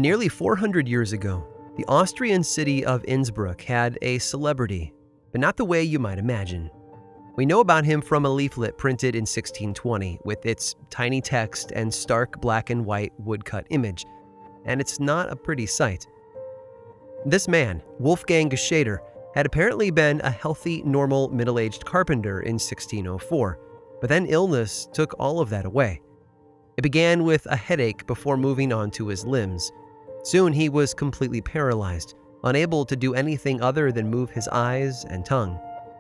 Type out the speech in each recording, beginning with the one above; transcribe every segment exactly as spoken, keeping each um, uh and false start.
Nearly four hundred years ago, the Austrian city of Innsbruck had a celebrity, but not the way you might imagine. We know about him from a leaflet printed in sixteen twenty with its tiny text and stark black and white woodcut image, and it's not a pretty sight. This man, Wolfgang Geschaeder, had apparently been a healthy, normal, middle-aged carpenter in sixteen oh four, but then illness took all of that away. It began with a headache before moving on to his limbs. Soon he was completely paralyzed, unable to do anything other than move his eyes and tongue.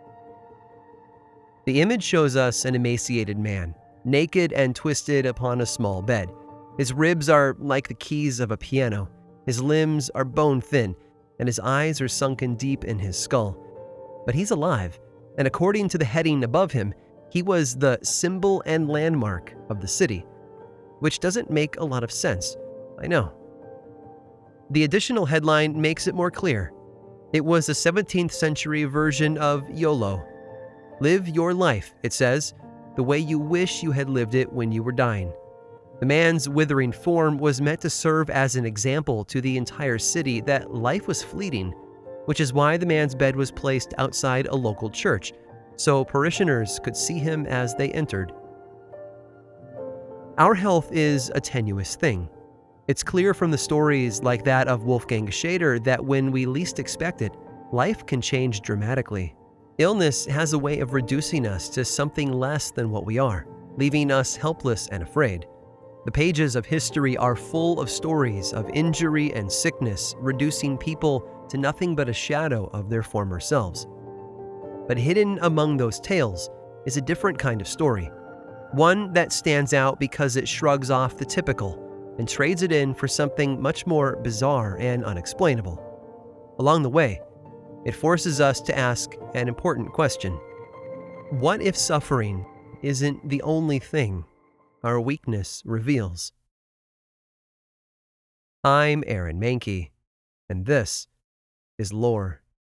The image shows us an emaciated man, naked and twisted upon a small bed. His ribs are like the keys of a piano, his limbs are bone-thin, and his eyes are sunken deep in his skull. But he's alive, and according to the heading above him, he was the symbol and landmark of the city, which doesn't make a lot of sense, I know. The additional headline makes it more clear. It was a seventeenth century version of YOLO. Live your life, it says, the way you wish you had lived it when you were dying. The man's withering form was meant to serve as an example to the entire city that life was fleeting, which is why the man's bed was placed outside a local church, so parishioners could see him as they entered. Our health is a tenuous thing. It's clear from the stories like that of Wolfgang Geschaeder that when we least expect it, life can change dramatically. Illness has a way of reducing us to something less than what we are, leaving us helpless and afraid. The pages of history are full of stories of injury and sickness reducing people to nothing but a shadow of their former selves. But hidden among those tales is a different kind of story, one that stands out because it shrugs off the typical and trades it in for something much more bizarre and unexplainable. Along the way, it forces us to ask an important question. What if suffering isn't the only thing our weakness reveals? I'm Aaron Mahnke, and this is Lore.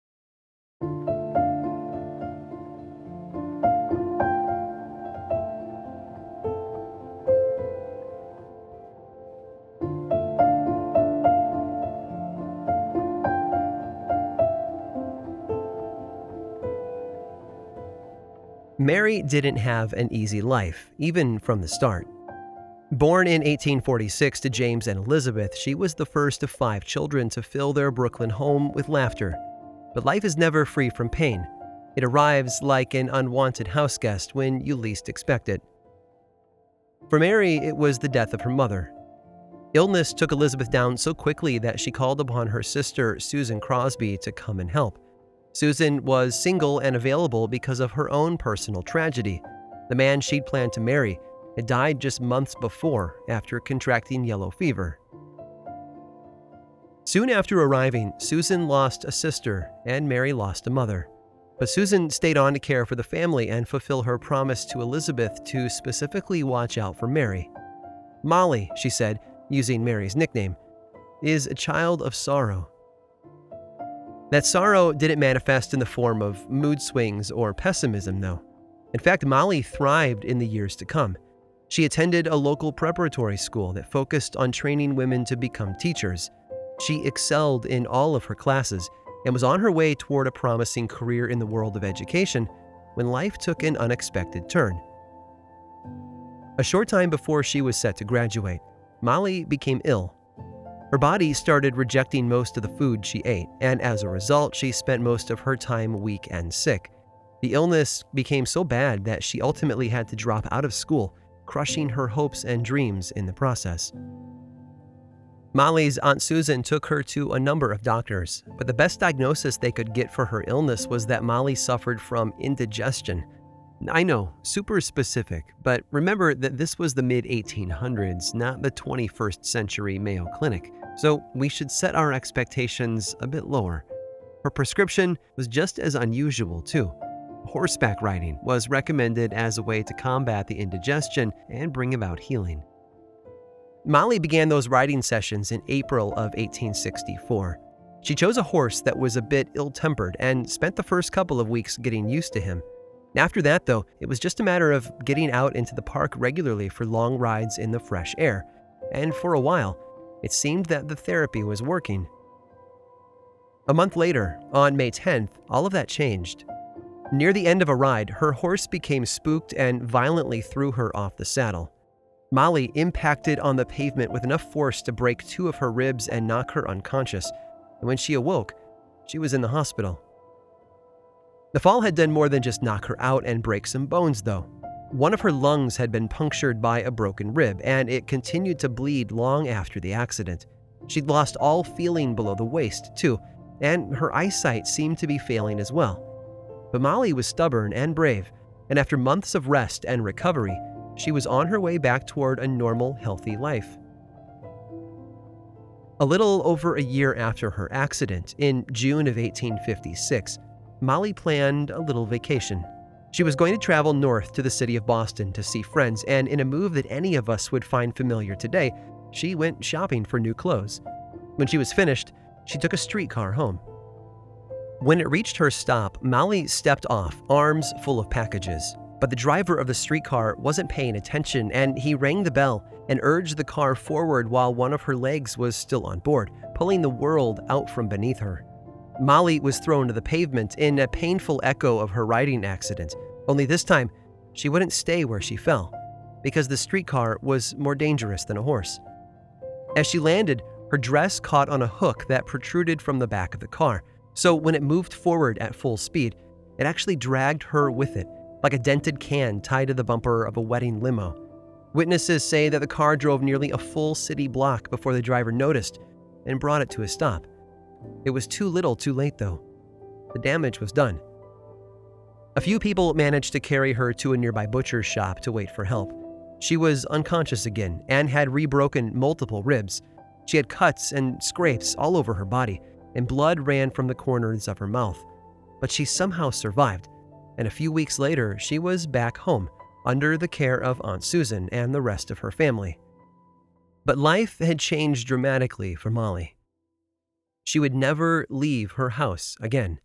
Mary didn't have an easy life, even from the start. Born in eighteen forty-six to James and Elizabeth, she was the first of five children to fill their Brooklyn home with laughter. But life is never free from pain. It arrives like an unwanted houseguest when you least expect it. For Mary, it was the death of her mother. Illness took Elizabeth down so quickly that she called upon her sister, Susan Crosby, to come and help. Susan was single and available because of her own personal tragedy. The man she'd planned to marry had died just months before after contracting yellow fever. Soon after arriving, Susan lost a sister and Mary lost a mother. But Susan stayed on to care for the family and fulfill her promise to Elizabeth to specifically watch out for Mary. Molly, she said, using Mary's nickname, is a child of sorrow. That sorrow didn't manifest in the form of mood swings or pessimism, though. In fact, Molly thrived in the years to come. She attended a local preparatory school that focused on training women to become teachers. She excelled in all of her classes and was on her way toward a promising career in the world of education when life took an unexpected turn. A short time before she was set to graduate, Molly became ill. Her body started rejecting most of the food she ate, and as a result, she spent most of her time weak and sick. The illness became so bad that she ultimately had to drop out of school, crushing her hopes and dreams in the process. Molly's Aunt Susan took her to a number of doctors, but the best diagnosis they could get for her illness was that Molly suffered from indigestion. I know, super specific, but remember that this was the mid eighteen hundreds, not the twenty-first century Mayo Clinic, so we should set our expectations a bit lower. Her prescription was just as unusual, too. Horseback riding was recommended as a way to combat the indigestion and bring about healing. Molly began those riding sessions in April of eighteen sixty-four. She chose a horse that was a bit ill-tempered and spent the first couple of weeks getting used to him. After that, though, it was just a matter of getting out into the park regularly for long rides in the fresh air. And for a while, It seemed that the therapy was working. A month later, on May tenth, all of that changed. Near the end of a ride, her horse became spooked and violently threw her off the saddle. Molly impacted on the pavement with enough force to break two of her ribs and knock her unconscious, and when she awoke, she was in the hospital. The fall had done more than just knock her out and break some bones, though. One of her lungs had been punctured by a broken rib, and it continued to bleed long after the accident. She'd lost all feeling below the waist, too, and her eyesight seemed to be failing as well. But Molly was stubborn and brave, and after months of rest and recovery, she was on her way back toward a normal, healthy life. A little over a year after her accident, in June of eighteen fifty-six, Molly planned a little vacation. She was going to travel north to the city of Boston to see friends, and in a move that any of us would find familiar today, she went shopping for new clothes. When she was finished, she took a streetcar home. When it reached her stop, Molly stepped off, arms full of packages. But the driver of the streetcar wasn't paying attention, and he rang the bell and urged the car forward while one of her legs was still on board, pulling the world out from beneath her. Molly was thrown to the pavement in a painful echo of her riding accident, only this time she wouldn't stay where she fell, because the streetcar was more dangerous than a horse. As she landed, her dress caught on a hook that protruded from the back of the car, so when it moved forward at full speed, it actually dragged her with it, like a dented can tied to the bumper of a wedding limo. Witnesses say that the car drove nearly a full city block before the driver noticed and brought it to a stop. It was too little too late, though. The damage was done. A few people managed to carry her to a nearby butcher's shop to wait for help. She was unconscious again and had rebroken multiple ribs. She had cuts and scrapes all over her body, and blood ran from the corners of her mouth. But she somehow survived, and a few weeks later, she was back home, under the care of Aunt Susan and the rest of her family. But life had changed dramatically for Molly. She would never leave her house again.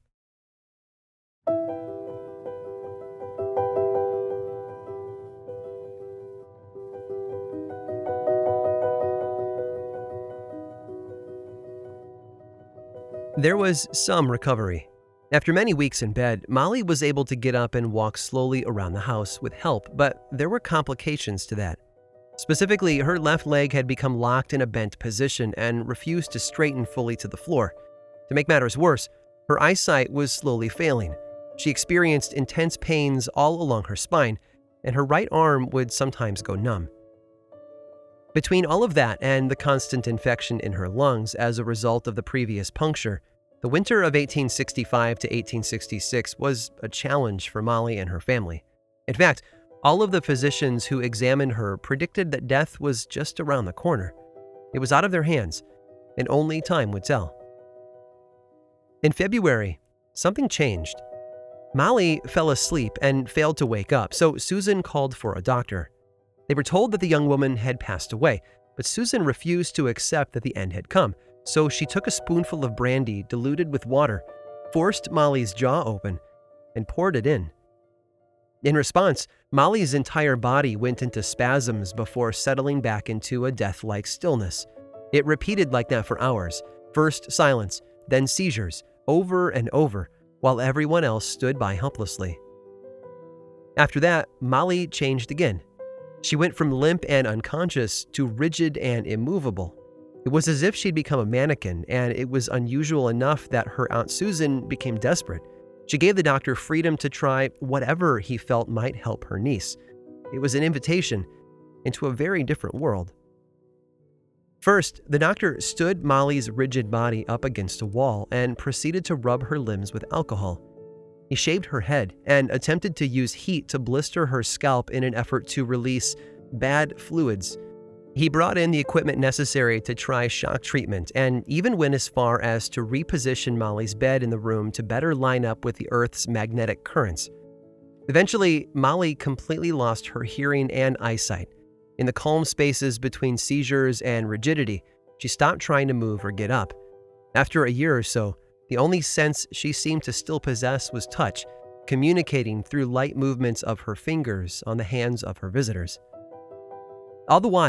There was some recovery. After many weeks in bed, Molly was able to get up and walk slowly around the house with help, but there were complications to that. Specifically, her left leg had become locked in a bent position and refused to straighten fully to the floor. To make matters worse, her eyesight was slowly failing. She experienced intense pains all along her spine, and her right arm would sometimes go numb. Between all of that and the constant infection in her lungs as a result of the previous puncture, the winter of eighteen sixty-five to eighteen sixty-six was a challenge for Molly and her family. In fact, all of the physicians who examined her predicted that death was just around the corner. It was out of their hands, and only time would tell. In February, something changed. Molly fell asleep and failed to wake up, so Susan called for a doctor. They were told that the young woman had passed away, but Susan refused to accept that the end had come, so she took a spoonful of brandy diluted with water, forced Molly's jaw open, and poured it in. In response, Molly's entire body went into spasms before settling back into a death-like stillness. It repeated like that for hours, first silence, then seizures, over and over, while everyone else stood by helplessly. After that, Molly changed again. She went from limp and unconscious to rigid and immovable. It was as if she'd become a mannequin, and it was unusual enough that her Aunt Susan became desperate. She gave the doctor freedom to try whatever he felt might help her niece. It was an invitation into a very different world. First, the doctor stood Molly's rigid body up against a wall and proceeded to rub her limbs with alcohol. He shaved her head and attempted to use heat to blister her scalp in an effort to release bad fluids. He brought in the equipment necessary to try shock treatment and even went as far as to reposition Molly's bed in the room to better line up with the Earth's magnetic currents. Eventually, Molly completely lost her hearing and eyesight. In the calm spaces between seizures and rigidity, she stopped trying to move or get up. After a year or so, the only sense she seemed to still possess was touch, communicating through light movements of her fingers on the hands of her visitors. All the while,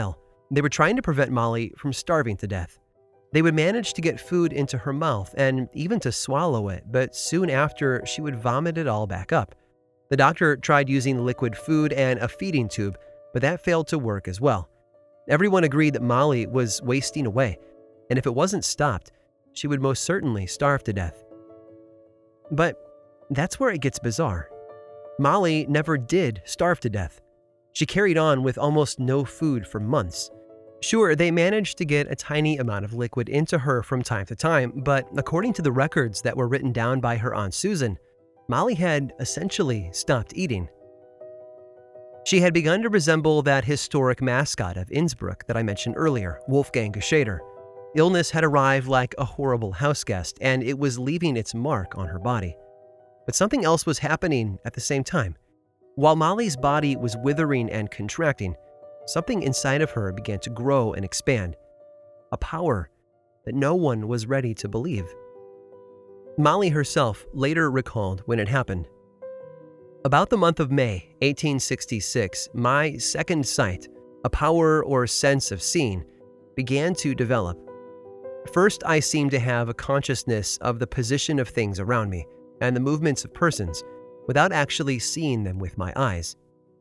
They were trying to prevent Molly from starving to death. They would manage to get food into her mouth and even to swallow it, but soon after, she would vomit it all back up. The doctor tried using liquid food and a feeding tube, but that failed to work as well. Everyone agreed that Molly was wasting away, and if it wasn't stopped, she would most certainly starve to death. But that's where it gets bizarre. Molly never did starve to death. She carried on with almost no food for months. Sure, they managed to get a tiny amount of liquid into her from time to time, but according to the records that were written down by her Aunt Susan, Molly had essentially stopped eating. She had begun to resemble that historic mascot of Innsbruck that I mentioned earlier, Wolfgang Geschader. Illness had arrived like a horrible houseguest, and it was leaving its mark on her body. But something else was happening at the same time. While Molly's body was withering and contracting, something inside of her began to grow and expand. A power that no one was ready to believe. Molly herself later recalled when it happened. About the month of May, eighteen sixty-six, my second sight, a power or sense of seeing, began to develop. First, I seemed to have a consciousness of the position of things around me and the movements of persons without actually seeing them with my eyes.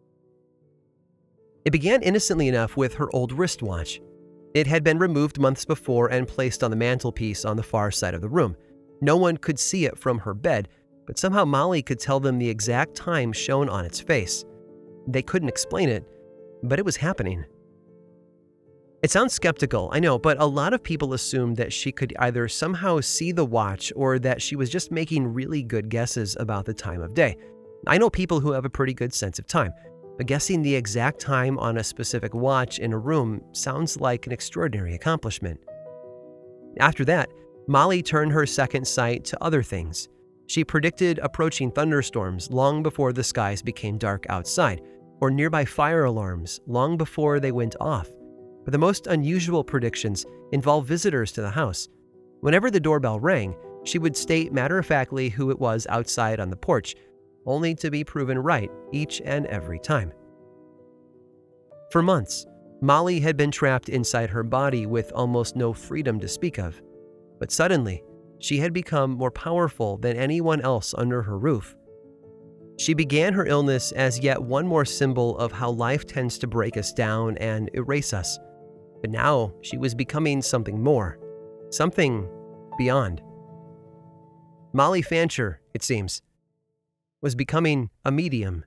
It began innocently enough with her old wristwatch. It had been removed months before and placed on the mantelpiece on the far side of the room. No one could see it from her bed, but somehow Molly could tell them the exact time shown on its face. They couldn't explain it, but it was happening. It sounds skeptical, I know, but a lot of people assumed that she could either somehow see the watch or that she was just making really good guesses about the time of day. I know people who have a pretty good sense of time, but guessing the exact time on a specific watch in a room sounds like an extraordinary accomplishment. After that, Molly turned her second sight to other things. She predicted approaching thunderstorms long before the skies became dark outside, or nearby fire alarms long before they went off. But the most unusual predictions involved visitors to the house. Whenever the doorbell rang, she would state matter-of-factly who it was outside on the porch, only to be proven right each and every time. For months, Molly had been trapped inside her body with almost no freedom to speak of. But suddenly, she had become more powerful than anyone else under her roof. She began her illness as yet one more symbol of how life tends to break us down and erase us. But now she was becoming something more, something beyond. Molly Fancher, it seems, was becoming a medium.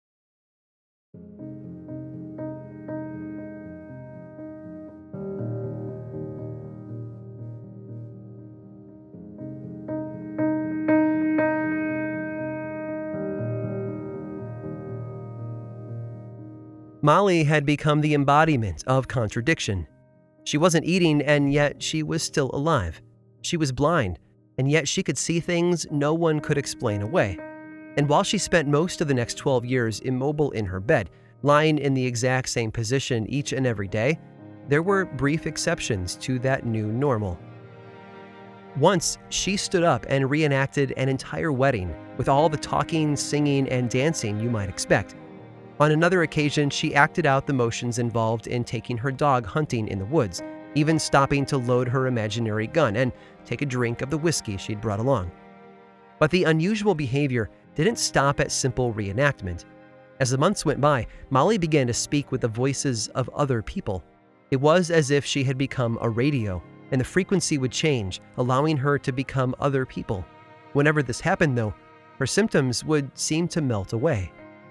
Molly had become the embodiment of contradiction. She wasn't eating, and yet she was still alive. She was blind, and yet she could see things no one could explain away. And while she spent most of the next twelve years immobile in her bed, lying in the exact same position each and every day, there were brief exceptions to that new normal. Once, she stood up and reenacted an entire wedding with all the talking, singing, and dancing you might expect. On another occasion, she acted out the motions involved in taking her dog hunting in the woods, even stopping to load her imaginary gun and take a drink of the whiskey she'd brought along. But the unusual behavior didn't stop at simple reenactment. As the months went by, Molly began to speak with the voices of other people. It was as if she had become a radio, and the frequency would change, allowing her to become other people. Whenever this happened, though, her symptoms would seem to melt away.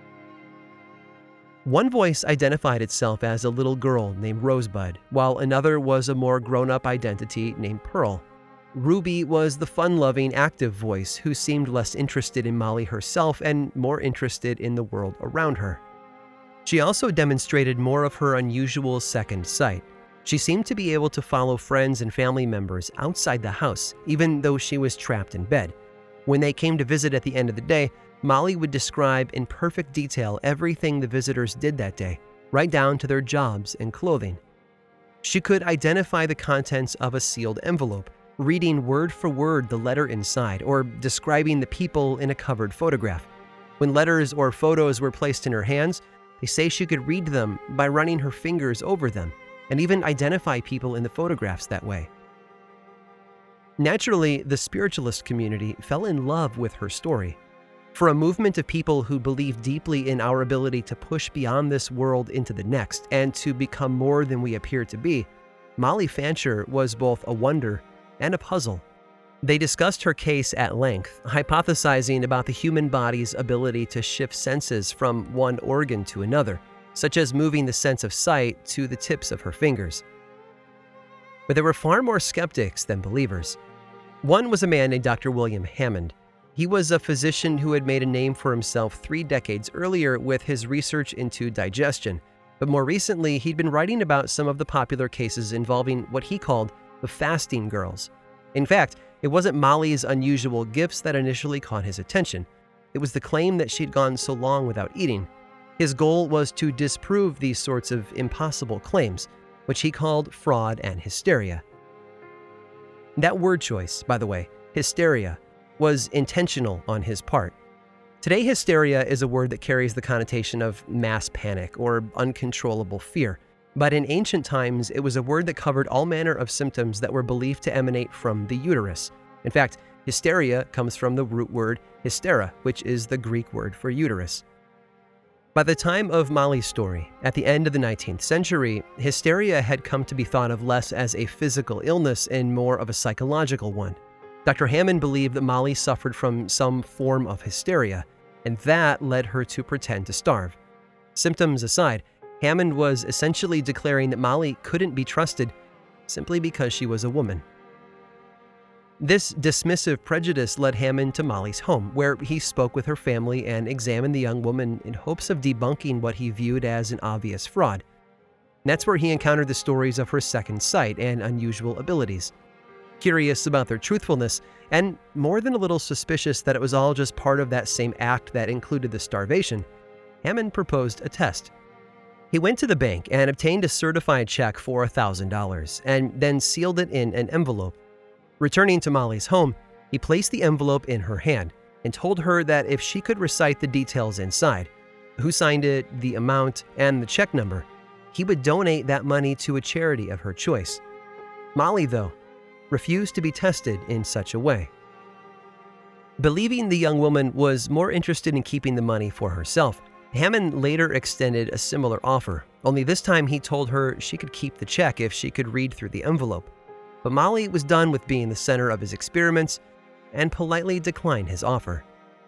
One voice identified itself as a little girl named Rosebud, while another was a more grown-up identity named Pearl. Ruby was the fun-loving, active voice who seemed less interested in Molly herself and more interested in the world around her. She also demonstrated more of her unusual second sight. She seemed to be able to follow friends and family members outside the house, even though she was trapped in bed. When they came to visit at the end of the day, Molly would describe in perfect detail everything the visitors did that day, right down to their jobs and clothing. She could identify the contents of a sealed envelope, reading word for word the letter inside, or describing the people in a covered photograph. When letters or photos were placed in her hands, they say she could read them by running her fingers over them, and even identify people in the photographs that way. Naturally, the spiritualist community fell in love with her story. For a movement of people who believe deeply in our ability to push beyond this world into the next and to become more than we appear to be, Molly Fancher was both a wonder and a puzzle. They discussed her case at length, hypothesizing about the human body's ability to shift senses from one organ to another, such as moving the sense of sight to the tips of her fingers. But there were far more skeptics than believers. One was a man named Doctor William Hammond. He was a physician who had made a name for himself three decades earlier with his research into digestion, but more recently he'd been writing about some of the popular cases involving what he called the fasting girls. In fact, it wasn't Molly's unusual gifts that initially caught his attention. It was the claim that she'd gone so long without eating. His goal was to disprove these sorts of impossible claims, which he called fraud and hysteria. That word choice, by the way, hysteria, was intentional on his part. Today, hysteria is a word that carries the connotation of mass panic or uncontrollable fear. But in ancient times, it was a word that covered all manner of symptoms that were believed to emanate from the uterus. In fact, hysteria comes from the root word hystera, which is the Greek word for uterus. By the time of Molly's story, at the end of the nineteenth century, hysteria had come to be thought of less as a physical illness and more of a psychological one. Doctor Hammond believed that Molly suffered from some form of hysteria, and that led her to pretend to starve. Symptoms aside, Hammond was essentially declaring that Molly couldn't be trusted simply because she was a woman. This dismissive prejudice led Hammond to Molly's home, where he spoke with her family and examined the young woman in hopes of debunking what he viewed as an obvious fraud. And that's where he encountered the stories of her second sight and unusual abilities. Curious about their truthfulness, and more than a little suspicious that it was all just part of that same act that included the starvation, Hammond proposed a test. He went to the bank and obtained a certified check for one thousand dollars, and then sealed it in an envelope. Returning to Molly's home, he placed the envelope in her hand and told her that if she could recite the details inside, who signed it, the amount, and the check number, he would donate that money to a charity of her choice. Molly, though, refused to be tested in such a way. Believing the young woman was more interested in keeping the money for herself, Hammond later extended a similar offer, only this time he told her she could keep the check if she could read through the envelope. But Molly was done with being the center of his experiments and politely declined his offer.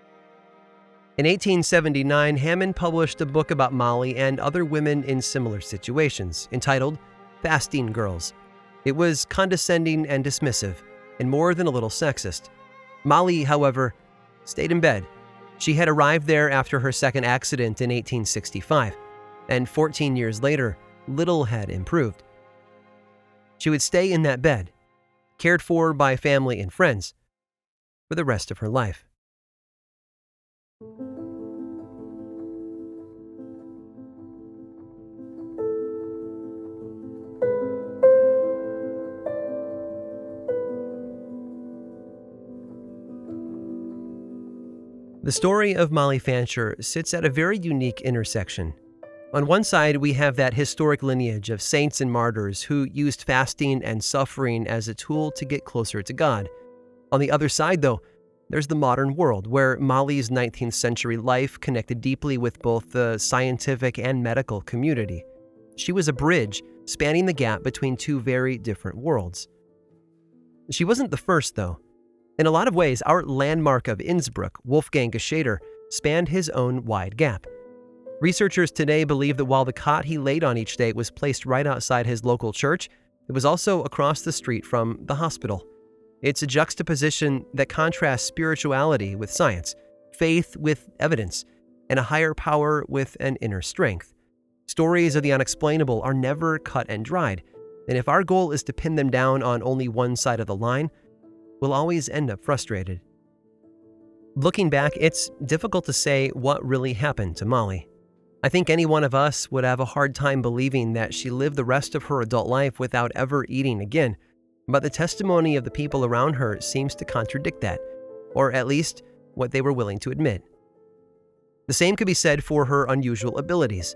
In eighteen seventy-nine, Hammond published a book about Molly and other women in similar situations, entitled Fasting Girls. It was condescending and dismissive, and more than a little sexist. Molly, however, stayed in bed. She had arrived there after her second accident in eighteen sixty-five, and fourteen years later, little had improved. She would stay in that bed, cared for by family and friends, for the rest of her life. The story of Molly Fancher sits at a very unique intersection. On one side, we have that historic lineage of saints and martyrs who used fasting and suffering as a tool to get closer to God. On the other side, though, there's the modern world, where Molly's nineteenth century life connected deeply with both the scientific and medical community. She was a bridge spanning the gap between two very different worlds. She wasn't the first, though. In a lot of ways, our landmark of Innsbruck, Wolfgang Geschaeder, spanned his own wide gap. Researchers today believe that while the cot he laid on each day was placed right outside his local church, it was also across the street from the hospital. It's a juxtaposition that contrasts spirituality with science, faith with evidence, and a higher power with an inner strength. Stories of the unexplainable are never cut and dried, and if our goal is to pin them down on only one side of the line, we'll always end up frustrated. Looking back, it's difficult to say what really happened to Molly. I think any one of us would have a hard time believing that she lived the rest of her adult life without ever eating again, but the testimony of the people around her seems to contradict that, or at least what they were willing to admit. The same could be said for her unusual abilities.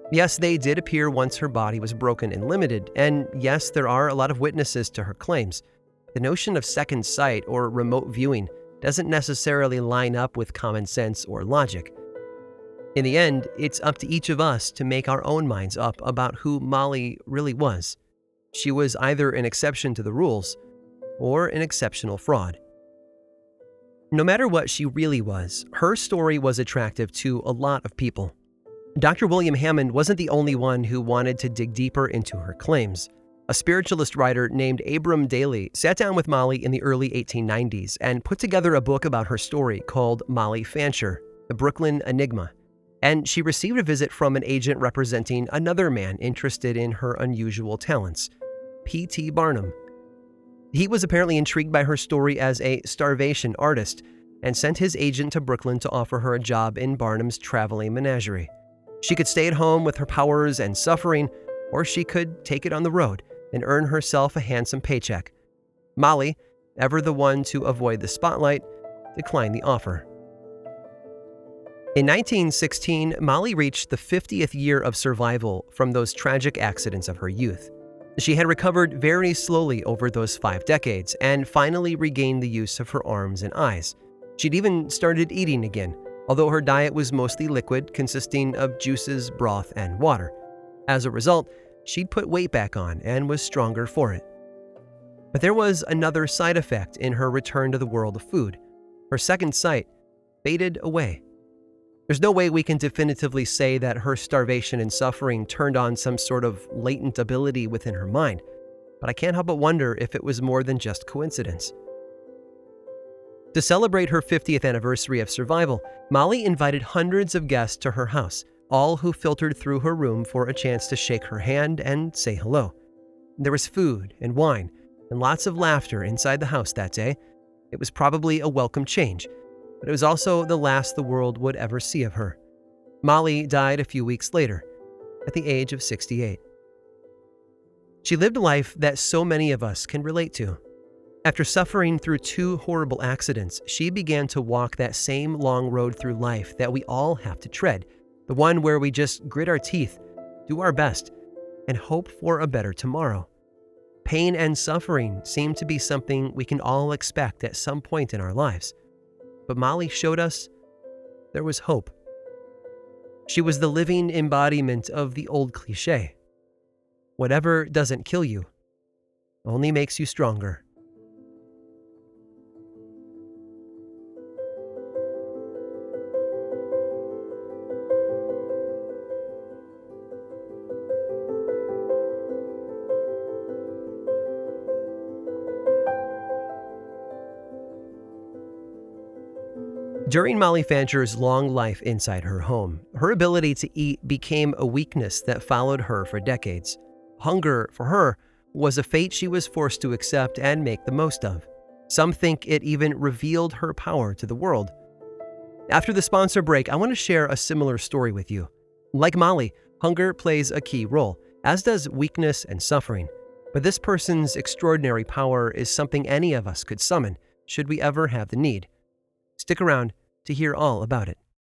Yes, they did appear once her body was broken and limited, and yes, there are a lot of witnesses to her claims. The notion of second sight or remote viewing doesn't necessarily line up with common sense or logic. In the end, it's up to each of us to make our own minds up about who Molly really was. She was either an exception to the rules or an exceptional fraud. No matter what she really was, her story was attractive to a lot of people. Doctor William Hammond wasn't the only one who wanted to dig deeper into her claims. A spiritualist writer named Abram Daly sat down with Molly in the early eighteen nineties and put together a book about her story called Molly Fancher, The Brooklyn Enigma. And she received a visit from an agent representing another man interested in her unusual talents, P T Barnum. He was apparently intrigued by her story as a starvation artist and sent his agent to Brooklyn to offer her a job in Barnum's traveling menagerie. She could stay at home with her powers and suffering, or she could take it on the road and earn herself a handsome paycheck. Molly, ever the one to avoid the spotlight, declined the offer. In nineteen sixteen, Molly reached the fiftieth year of survival from those tragic accidents of her youth. She had recovered very slowly over those five decades and finally regained the use of her arms and eyes. She'd even started eating again, although her diet was mostly liquid, consisting of juices, broth, and water. As a result, she'd put weight back on and was stronger for it. But there was another side effect in her return to the world of food. Her second sight faded away. There's no way we can definitively say that her starvation and suffering turned on some sort of latent ability within her mind, but I can't help but wonder if it was more than just coincidence. To celebrate her fiftieth anniversary of survival, Molly invited hundreds of guests to her house, all who filtered through her room for a chance to shake her hand and say hello. There was food and wine and lots of laughter inside the house that day. It was probably a welcome change, but it was also the last the world would ever see of her. Molly died a few weeks later, at the age of sixty-eight. She lived a life that so many of us can relate to. After suffering through two horrible accidents, she began to walk that same long road through life that we all have to tread, the one where we just grit our teeth, do our best, and hope for a better tomorrow. Pain and suffering seem to be something we can all expect at some point in our lives. But Molly showed us there was hope. She was the living embodiment of the old cliche. Whatever doesn't kill you only makes you stronger. During Molly Fancher's long life inside her home, her ability to eat became a weakness that followed her for decades. Hunger, for her, was a fate she was forced to accept and make the most of. Some think it even revealed her power to the world. After the sponsor break, I want to share a similar story with you. Like Molly, hunger plays a key role, as does weakness and suffering. But this person's extraordinary power is something any of us could summon, should we ever have the need. Stick around to hear all about it.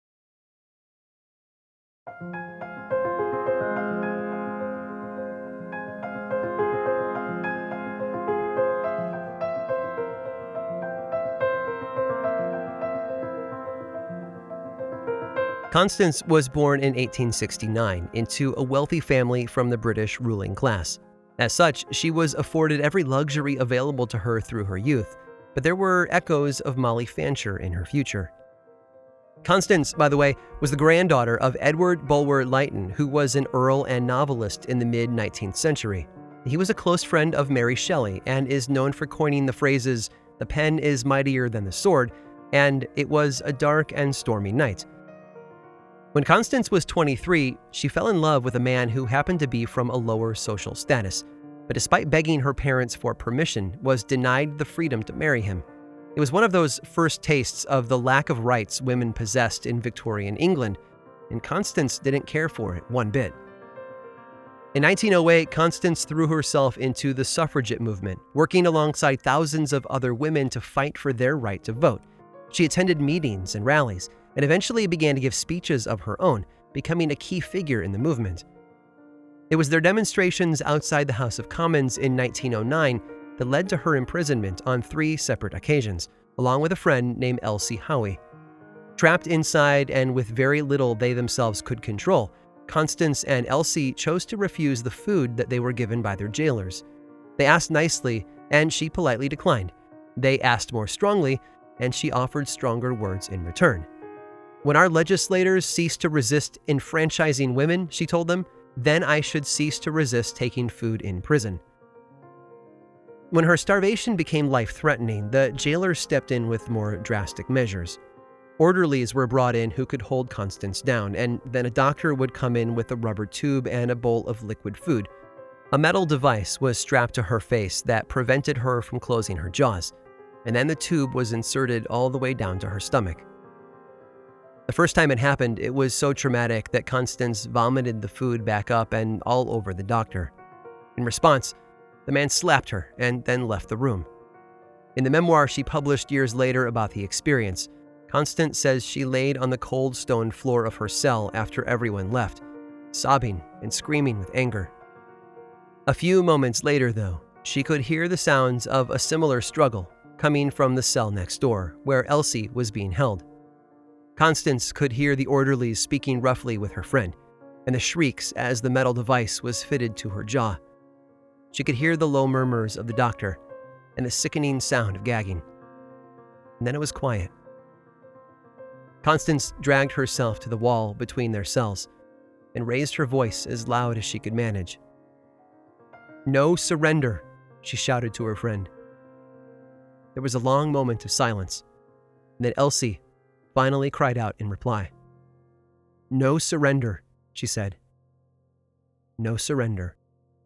Constance was born in eighteen sixty-nine into a wealthy family from the British ruling class. As such, she was afforded every luxury available to her through her youth, but there were echoes of Molly Fancher in her future. Constance, by the way, was the granddaughter of Edward Bulwer Lytton, who was an earl and novelist in the mid-nineteenth century. He was a close friend of Mary Shelley and is known for coining the phrases, "The pen is mightier than the sword," and "It was a dark and stormy night." When Constance was twenty-three, she fell in love with a man who happened to be from a lower social status, but despite begging her parents for permission, was denied the freedom to marry him. It was one of those first tastes of the lack of rights women possessed in Victorian England, and Constance didn't care for it one bit. In nineteen oh eight, Constance threw herself into the suffragette movement, working alongside thousands of other women to fight for their right to vote. She attended meetings and rallies, and eventually began to give speeches of her own, becoming a key figure in the movement. It was their demonstrations outside the House of Commons in nineteen oh nine that led to her imprisonment on three separate occasions, along with a friend named Elsie Howe. Trapped inside and with very little they themselves could control, Constance and Elsie chose to refuse the food that they were given by their jailers. They asked nicely, and she politely declined. They asked more strongly, and she offered stronger words in return. When our legislators cease to resist enfranchising women, she told them, then I should cease to resist taking food in prison. When her starvation became life-threatening, the jailers stepped in with more drastic measures. Orderlies were brought in who could hold Constance down, and then a doctor would come in with a rubber tube and a bowl of liquid food. A metal device was strapped to her face that prevented her from closing her jaws, and then the tube was inserted all the way down to her stomach. The first time it happened, it was so traumatic that Constance vomited the food back up and all over the doctor. In response, the man slapped her and then left the room. In the memoir she published years later about the experience, Constance says she laid on the cold stone floor of her cell after everyone left, sobbing and screaming with anger. A few moments later, though, she could hear the sounds of a similar struggle coming from the cell next door, where Elsie was being held. Constance could hear the orderlies speaking roughly with her friend, and the shrieks as the metal device was fitted to her jaw. She could hear the low murmurs of the doctor and the sickening sound of gagging. And then it was quiet. Constance dragged herself to the wall between their cells and raised her voice as loud as she could manage. "No surrender," she shouted to her friend. There was a long moment of silence, and then Elsie finally cried out in reply. "No surrender," she said. "No surrender."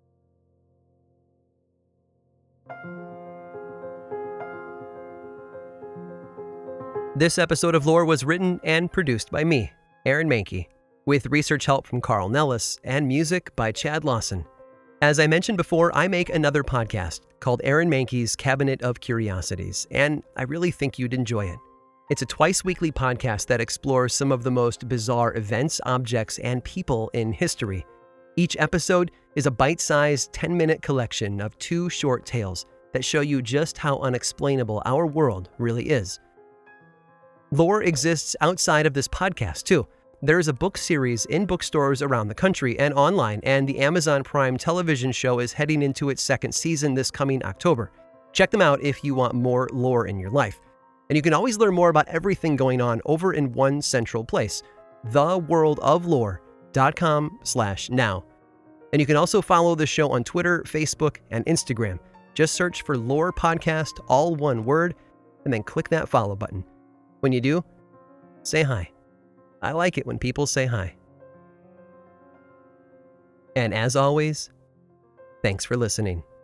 This episode of Lore was written and produced by me, Aaron Mahnke, with research help from Carl Nellis and music by Chad Lawson. As I mentioned before, I make another podcast called Aaron Mahnke's Cabinet of Curiosities, and I really think you'd enjoy it. It's a twice-weekly podcast that explores some of the most bizarre events, objects, and people in history. Each episode is a bite-sized ten-minute collection of two short tales that show you just how unexplainable our world really is. Lore exists outside of this podcast, too. There's a book series in bookstores around the country and online, and the Amazon Prime television show is heading into its second season this coming October. Check them out if you want more lore in your life. And you can always learn more about everything going on over in one central place, the world of lore dot com slash now. And you can also follow the show on Twitter, Facebook, and Instagram. Just search for Lore Podcast, all one word, and then click that follow button. When you do, say hi. I like it when people say hi. And as always, thanks for listening.